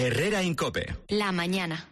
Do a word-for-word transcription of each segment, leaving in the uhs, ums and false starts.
Herrera en COPE. La mañana.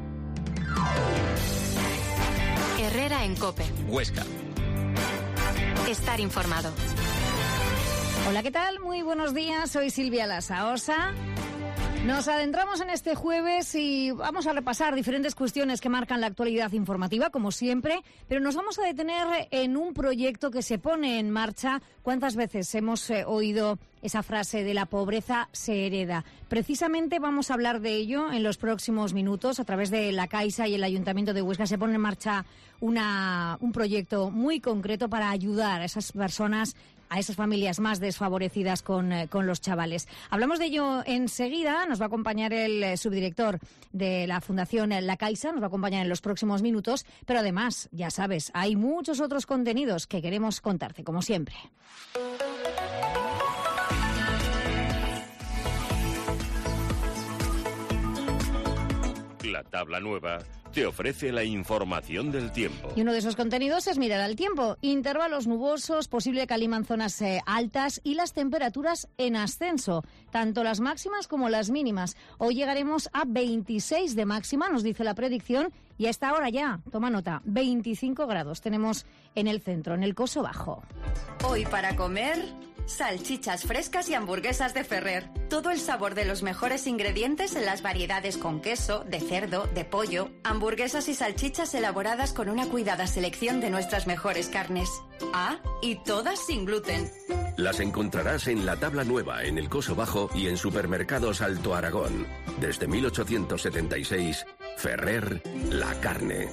Herrera en COPE. Huesca. Estar informado. Hola, ¿qué tal? Muy buenos días, soy Silvia Lasaosa. Nos adentramos en este jueves y vamos a repasar diferentes cuestiones que marcan la actualidad informativa, como siempre, pero nos vamos a detener en un proyecto que se pone en marcha. ¿Cuántas veces hemos eh, oído esa frase de la pobreza se hereda? Precisamente vamos a hablar de ello en los próximos minutos. A través de la Caixa y el Ayuntamiento de Huesca se pone en marcha una, un proyecto muy concreto para ayudar a esas personas, a esas familias más desfavorecidas con, eh, con los chavales. Hablamos de ello enseguida. Nos va a acompañar el eh, subdirector de la Fundación eh, La Caixa, nos va a acompañar en los próximos minutos, pero además, ya sabes, hay muchos otros contenidos que queremos contarte, como siempre. La Tabla Nueva te ofrece la información del tiempo. Y uno de esos contenidos es mirar al tiempo. Intervalos nubosos, posible calima en zonas eh, altas y las temperaturas en ascenso, tanto las máximas como las mínimas. Hoy llegaremos a veintiséis de máxima, nos dice la predicción, y a esta hora ya, toma nota, veinticinco grados tenemos en el centro, en el Coso Bajo. Hoy para comer, salchichas frescas y hamburguesas de Ferrer. Todo el sabor de los mejores ingredientes en las variedades con queso, de cerdo, de pollo. Hamburguesas y salchichas elaboradas con una cuidada selección de nuestras mejores carnes. Ah, y todas sin gluten. Las encontrarás en La Tabla Nueva, en el Coso Bajo y en Supermercados Alto Aragón. Desde mil ochocientos setenta y seis, Ferrer, la carne.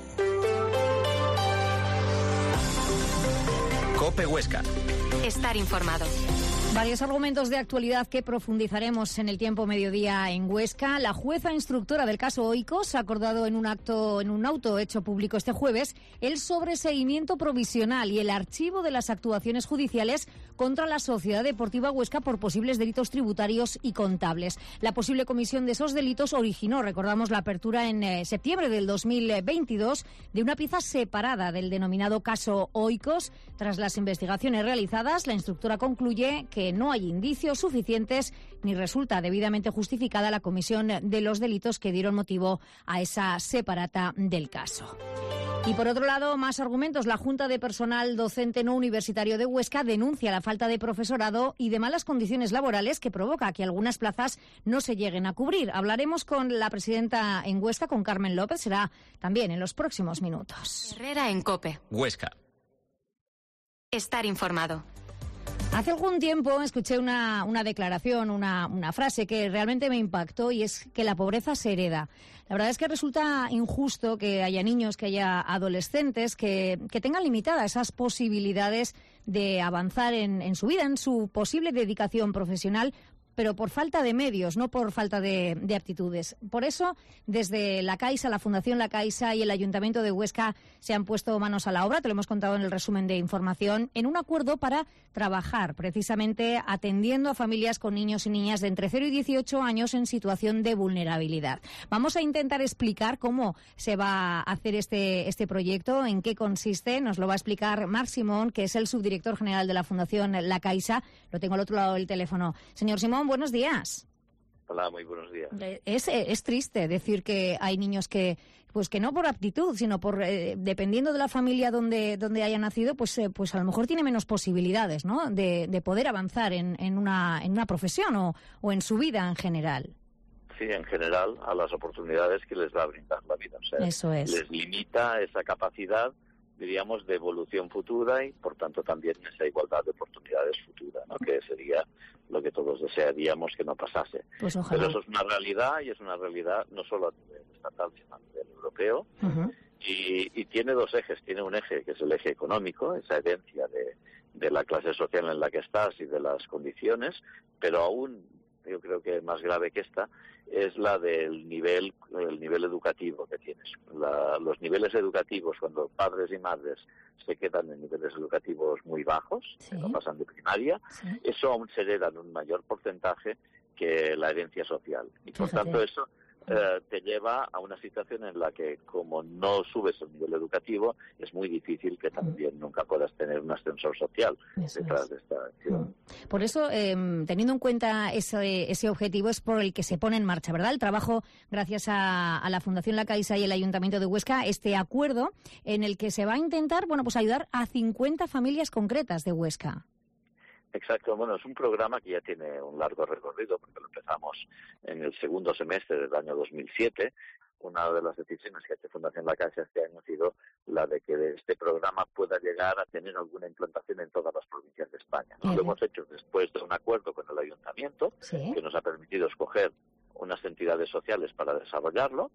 COPE Huesca. Estar informado. Varios argumentos de actualidad que profundizaremos en el tiempo mediodía en Huesca. La jueza instructora del caso Oikos ha acordado en un acto, en un auto hecho público este jueves, el sobreseimiento provisional y el archivo de las actuaciones judiciales contra la Sociedad Deportiva Huesca por posibles delitos tributarios y contables. La posible comisión de esos delitos originó, recordamos, la apertura en eh, septiembre del dos mil veintidós de una pieza separada del denominado caso Oikos. Tras las investigaciones realizadas, la instructora concluye que que no hay indicios suficientes ni resulta debidamente justificada la comisión de los delitos que dieron motivo a esa separata del caso. Y por otro lado, más argumentos. La Junta de Personal Docente No Universitario de Huesca denuncia la falta de profesorado y de malas condiciones laborales que provoca que algunas plazas no se lleguen a cubrir. Hablaremos con la presidenta en Huesca, con Carmen López, será también en los próximos minutos. Herrera en COPE. Huesca. Estar informado. Hace algún tiempo escuché una, una declaración, una, una frase que realmente me impactó, y es que la pobreza se hereda. La verdad es que resulta injusto que haya niños, que haya adolescentes que, que tengan limitadas esas posibilidades de avanzar en, en su vida, en su posible dedicación profesional, pero por falta de medios, no por falta de, de aptitudes. Por eso, desde la Caixa, la Fundación La Caixa y el Ayuntamiento de Huesca se han puesto manos a la obra, te lo hemos contado en el resumen de información, en un acuerdo para trabajar precisamente atendiendo a familias con niños y niñas de entre cero y dieciocho años en situación de vulnerabilidad. Vamos a intentar explicar cómo se va a hacer este, este proyecto, en qué consiste. Nos lo va a explicar Marc Simón, que es el subdirector general de la Fundación La Caixa. Lo tengo al otro lado del teléfono. Señor Simón, buenos días. Hola, muy buenos días. Es, es triste decir que hay niños que, pues que no por aptitud, sino por eh, dependiendo de la familia donde donde haya nacido, pues eh, pues a lo mejor tiene menos posibilidades, ¿no? De, de poder avanzar en, en una en una profesión o, o en su vida en general. Sí, en general, a las oportunidades que les va a brindar la vida. O sea, eso es. Les limita esa capacidad, diríamos, de evolución futura y, por tanto, también esa igualdad de oportunidades futura, ¿no? Que sería lo que todos desearíamos que no pasase. Pues ojalá. Pero eso es una realidad, y es una realidad no solo a nivel estatal, sino a nivel europeo. Uh-huh. y, y tiene dos ejes. Tiene un eje que es el eje económico, esa herencia de, de la clase social en la que estás y de las condiciones, pero aún, yo creo que más grave que esta, es la del nivel el nivel educativo que tienes. La, los niveles educativos, cuando padres y madres se quedan en niveles educativos muy bajos, sí. que no pasan de primaria, sí. Eso aún se hereda en un mayor porcentaje que la herencia social. Y por Fíjate. tanto eso eh, te lleva a una situación en la que, como no subes el nivel educativo, es muy difícil que también nunca puedas tener un ascensor social Eso detrás es. de esta acción. Por eso, eh, teniendo en cuenta ese, ese objetivo, es por el que se pone en marcha, ¿verdad? El trabajo, gracias a, a la Fundación La Caixa y el Ayuntamiento de Huesca, este acuerdo en el que se va a intentar, bueno, pues ayudar a cincuenta familias concretas de Huesca. Exacto, bueno, es un programa que ya tiene un largo recorrido, porque lo empezamos en el segundo semestre del año dos mil siete. Una de las decisiones que ha hecho Fundación La Caixa este año ha sido la de que este programa pueda llegar a tener alguna implantación en todas las provincias de España. Uh-huh. Lo hemos hecho después de un acuerdo con el Ayuntamiento, ¿sí?, que nos ha permitido escoger unas entidades sociales para desarrollarlo,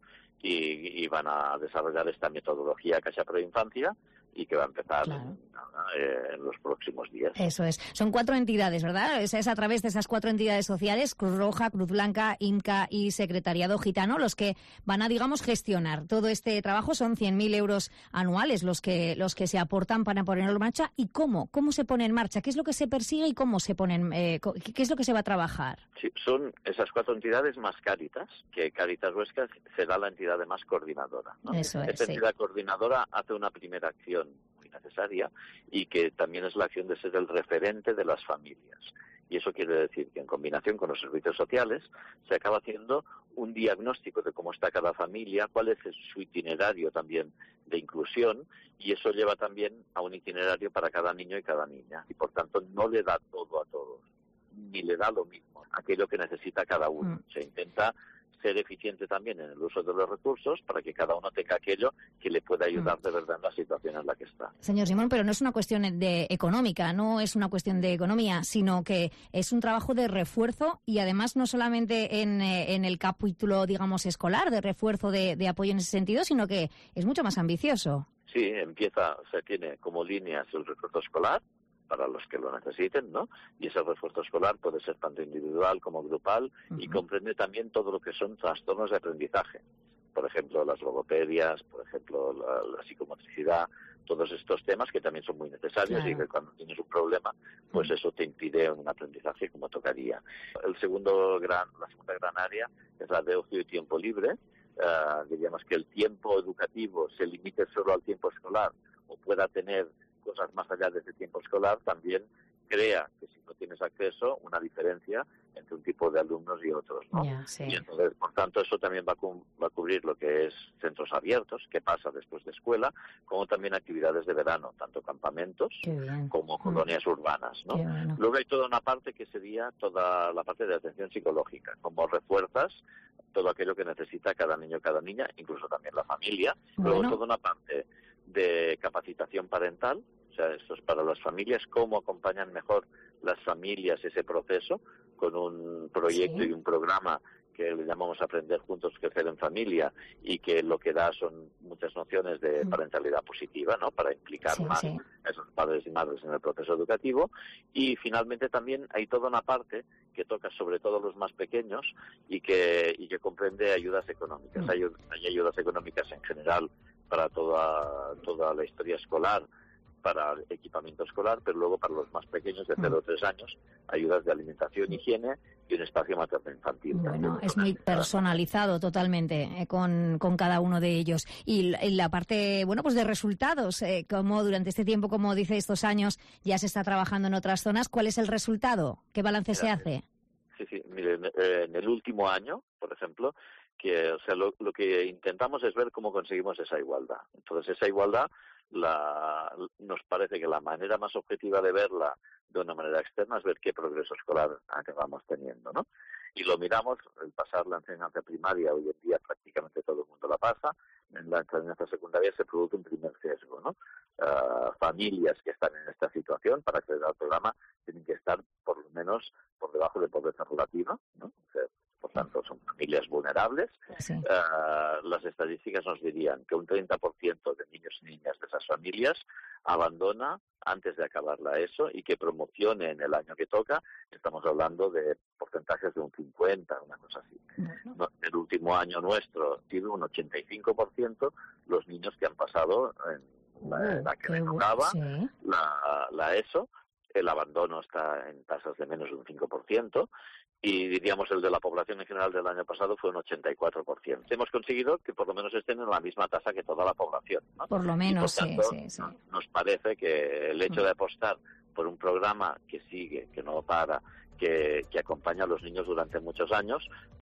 y, y van a desarrollar esta metodología Caixa Pro Infancia, y que va a empezar claro. en, en los próximos días. Eso es. Son cuatro entidades, ¿verdad? Es, es a través de esas cuatro entidades sociales, Cruz Roja, Cruz Blanca, INCA y Secretariado Gitano, los que van a, digamos, gestionar todo este trabajo. Son cien mil euros anuales los que los que se aportan para ponerlo en marcha. ¿Y cómo? ¿Cómo se pone en marcha? ¿Qué es lo que se persigue y cómo se ponen? Eh, ¿Qué es lo que se va a trabajar? Sí, son esas cuatro entidades más Cáritas, que Cáritas Huesca será la entidad más coordinadora, ¿no? Eso es, Esta sí. entidad coordinadora hace una primera acción muy necesaria, y que también es la acción de ser el referente de las familias. Y eso quiere decir que, en combinación con los servicios sociales, se acaba haciendo un diagnóstico de cómo está cada familia, cuál es su itinerario también de inclusión, y eso lleva también a un itinerario para cada niño y cada niña. Y por tanto no le da todo a todos, ni le da lo mismo, aquello que necesita cada uno. Mm. Se intenta ser eficiente también en el uso de los recursos para que cada uno tenga aquello que le pueda ayudar de verdad en la situación en la que está. Señor Simón, pero no es una cuestión de económica, no es una cuestión de economía, sino que es un trabajo de refuerzo, y además no solamente en, en el capítulo, digamos, escolar, de refuerzo de, de apoyo en ese sentido, sino que es mucho más ambicioso. Sí, empieza, o sea, tiene como líneas el refuerzo escolar, para los que lo necesiten, ¿no? Y ese refuerzo escolar puede ser tanto individual como grupal, uh-huh. y comprende también todo lo que son trastornos de aprendizaje. Por ejemplo, las logopedias, por ejemplo, la, la psicomotricidad, todos estos temas que también son muy necesarios, claro. y que cuando tienes un problema, pues eso te impide un aprendizaje como tocaría. El segundo gran, la segunda gran área es la de ocio y tiempo libre. Uh, diríamos que el tiempo educativo se limite solo al tiempo escolar, o pueda tener cosas más allá de ese tiempo escolar, también crea que, si no tienes acceso, una diferencia entre un tipo de alumnos y otros, ¿no? Yeah, sí. Y entonces, por tanto, eso también va a, cu- va a cubrir lo que es centros abiertos, qué pasa después de escuela, como también actividades de verano, tanto campamentos como colonias mm. urbanas, ¿no? Bueno. Luego hay toda una parte que sería toda la parte de atención psicológica, como refuerzas todo aquello que necesita cada niño, cada niña, incluso también la familia. Luego bueno. toda una parte de capacitación parental, o sea, esto es para las familias, cómo acompañan mejor las familias ese proceso, con un proyecto sí. y un programa que le llamamos Aprender Juntos, Crecer en Familia, y que lo que da son muchas nociones de parentalidad positiva, ¿no?, para implicar sí, más sí. a esos padres y madres en el proceso educativo. Y finalmente también hay toda una parte que toca sobre todo a los más pequeños, y que y que comprende ayudas económicas. Mm. Hay, hay ayudas económicas en general para toda toda la historia escolar, para equipamiento escolar, pero luego para los más pequeños de cero a tres años, ayudas de alimentación, higiene y un espacio materno-infantil. Bueno, es muy personalizado totalmente eh, con, con cada uno de ellos. Y la, la parte, bueno, pues de resultados, eh, como durante este tiempo, como dice, estos años, ya se está trabajando en otras zonas, ¿cuál es el resultado? ¿Qué balance Mira, se hace? Sí, sí, mire, en el último año, por ejemplo, que o sea, lo, lo que intentamos es ver cómo conseguimos esa igualdad. Entonces, esa igualdad La, nos parece que la manera más objetiva de verla de una manera externa es ver qué progreso escolar acabamos teniendo, ¿no? Y lo miramos, el pasar la enseñanza primaria, hoy en día prácticamente todo el mundo la pasa, en la enseñanza secundaria se produce un primer sesgo, ¿no? Uh, familias que están en esta situación para acceder al programa tienen que estar por lo menos por debajo de pobreza relativa, ¿no? O sea, por tanto, son familias vulnerables. Sí. Uh, las estadísticas nos dirían que un treinta por ciento de niños y niñas de esas familias abandona antes de acabar la ESO, y que promocione en el año que toca, estamos hablando de porcentajes de un cincuenta, una cosa así. Uh-huh. El último año nuestro tiene un ochenta y cinco por ciento los niños que han pasado en la, uh, la que le tocaba sí. la, la ESO. El abandono está en tasas de menos de un cinco por ciento, y diríamos el de la población en general del año pasado fue un ochenta y cuatro por ciento. Hemos conseguido que por lo menos estén en la misma tasa que toda la población, ¿no? Por lo menos, y por tanto, sí, sí, sí. Nos parece que el hecho de apostar por un programa que sigue, que no para, que, que acompaña a los niños durante muchos años,